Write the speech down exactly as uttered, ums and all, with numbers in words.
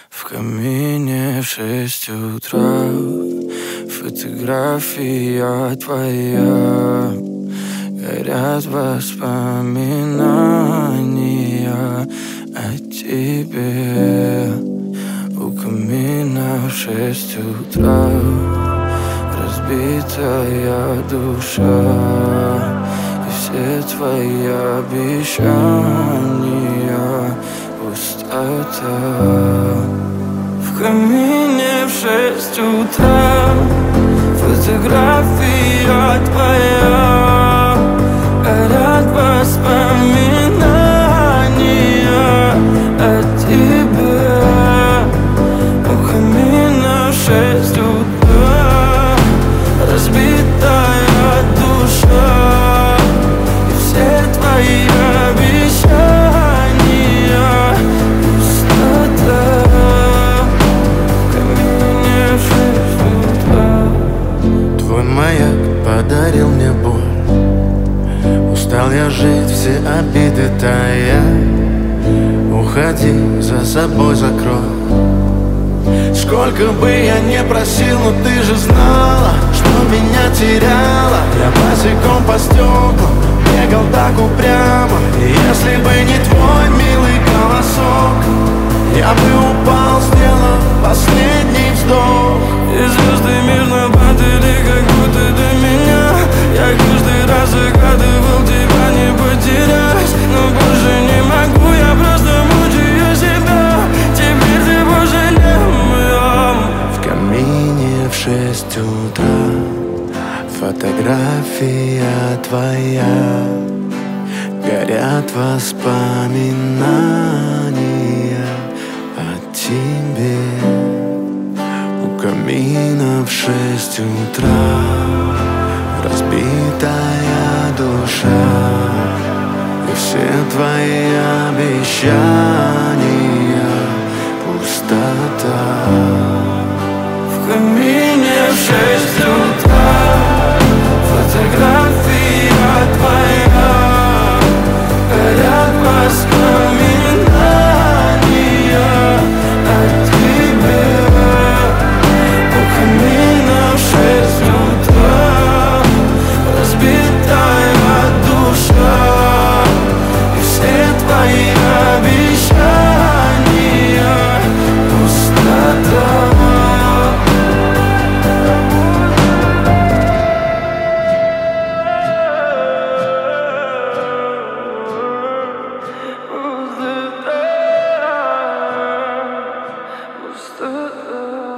В камине в шесть утра фотография твоя. Горят воспоминания о тебе. У камина в шесть утра разбитая душа. И все твои обещания пустота. В камине в шесть утра фотография твоя. Горят воспоминания о тебе. У камина в шесть утра разбитая душа. И все твои обещания пустота. В камине в шесть утра. Твой маяк подарил мне боль. Устал я жить, все обиды тая. Уходи, за собой закрой. Сколько бы я не просил, но ты же знала, что меня теряла. Я босиком по стеклам бегал так упрямо. И если бы не твой милый голосок, я бы упал, сделав последний вздох. И звезды мирно падали, как будто до меня. Я каждый раз загадывал тебя не потерять, но больше не могу, я просто мучаю себя. Теперь ты пожалел моем. В камине в шесть утра фотография твоя. Горят воспоминания о тебе. У камина в шесть утра разбитая душа. И все твои обещания пустота. В камине в шесть утра фотография твоя. Горят воспоминания о тебе. У камина в шесть утра разбитая душа. И все твои обещания пустота. Пустота.